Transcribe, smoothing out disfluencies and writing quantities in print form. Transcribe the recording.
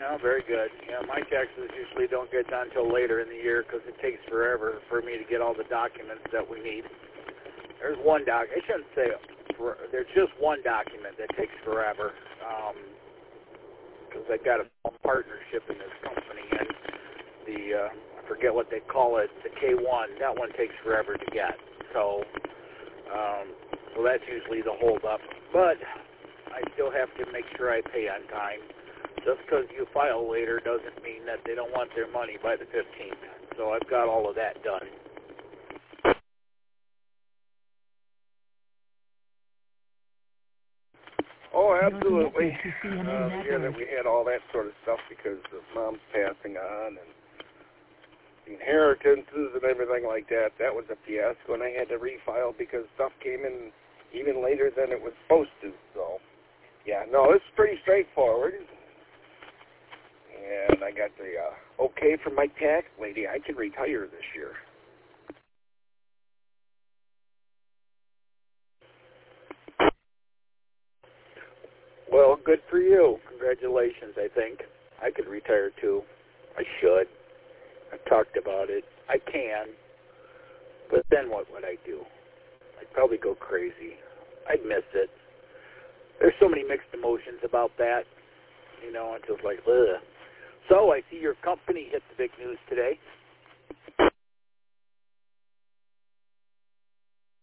Oh, very good. My taxes usually don't get done until later in the year because it takes forever for me to get all the documents that we need. There's one I shouldn't say, there's just one document that takes forever because I got a partnership in this company, and I forget what they call it, the K1, that one takes forever to get. So that's usually the holdup. But I still have to make sure I pay on time. Just because you file later doesn't mean that they don't want their money by the 15th. So I've got all of that done. Oh, absolutely. The year that we had all that sort of stuff because of Mom's passing on and the inheritances and everything like that, that was a fiasco, and I had to refile because stuff came in even later than it was supposed to. So, yeah, no, it's pretty straightforward. And I got the okay from my tax lady. I can retire this year. Well, good for you. Congratulations, I think. I could retire too. I should. I've talked about it. I can. But then what would I do? I'd probably go crazy. I'd miss it. There's so many mixed emotions about that. You know, it's just like, ugh. So I see your company hit the big news today.